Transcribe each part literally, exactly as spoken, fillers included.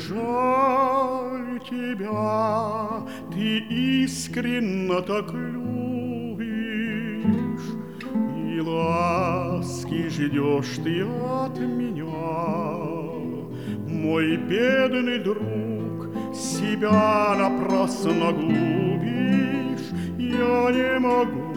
жаль тебя, ты искренно так любишь, и ласки ждешь ты от меня. Мой бедный друг, себя напрасно губишь, я не могу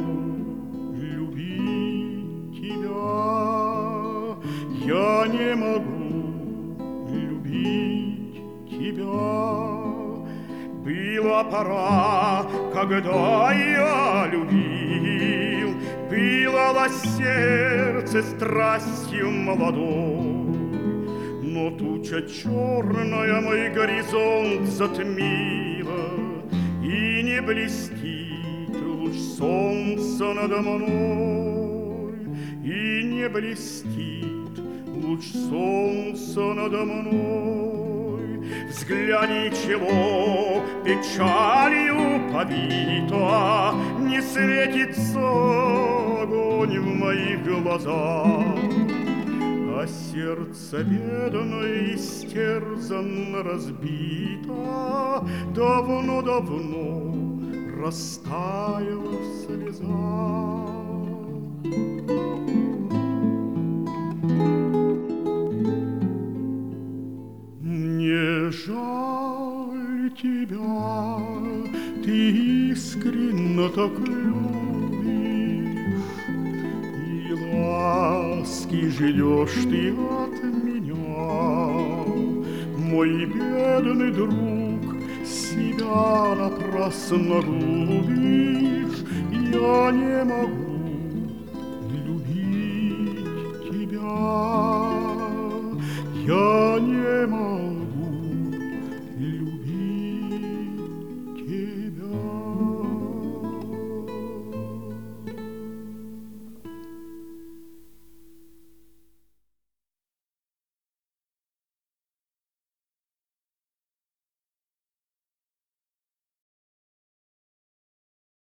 любить тебя, я не могу любить тебя. Была пора, когда я любил, пылало сердце страстью молодой. Но туча черная мой горизонт затмила, и не блестит луч солнца надо мной, и не блестит луч солнца надо мной. Взгляни, чего печалью побито, не светится огонь в моих глазах. А сердце бедное истерзанно разбито, давно-давно растаяло в слезах. Мне жаль тебя, ты искренно так любишь, и ласки ждешь ты от меня. Мой бедный друг, себя напрасно губишь, я не могу любить тебя, я не могу